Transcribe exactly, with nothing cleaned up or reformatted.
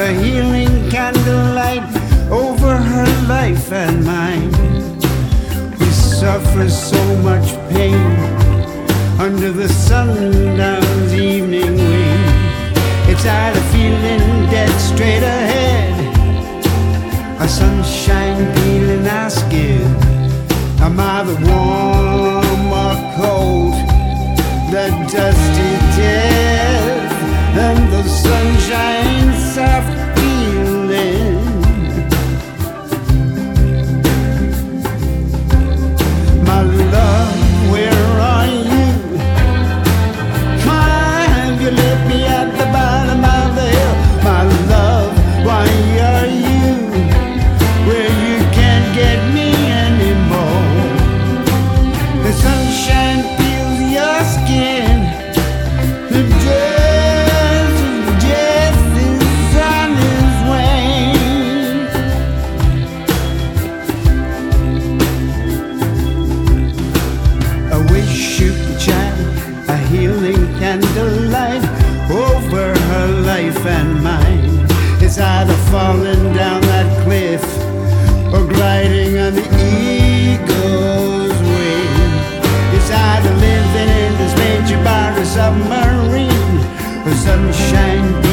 a healing candlelight over her life and mine. We suffer so much pain under the sundown's evening wind. It's out of feeling dead straight ahead, a sunshine peeling our skin. Am I the warm or cold, the dusty death, and the sunshine soft feeling? My love, where are you? Why have you left me at the bottom of the hill? My love, why are you where you can't get me anymore? The sunshine feels your skin, the death of death is on his way. I wish you could shine a healing candlelight over her life and mine. It's either falling down that cliff or gliding on the eagle's wing. It's either living in this major bar or submarine, or sunshine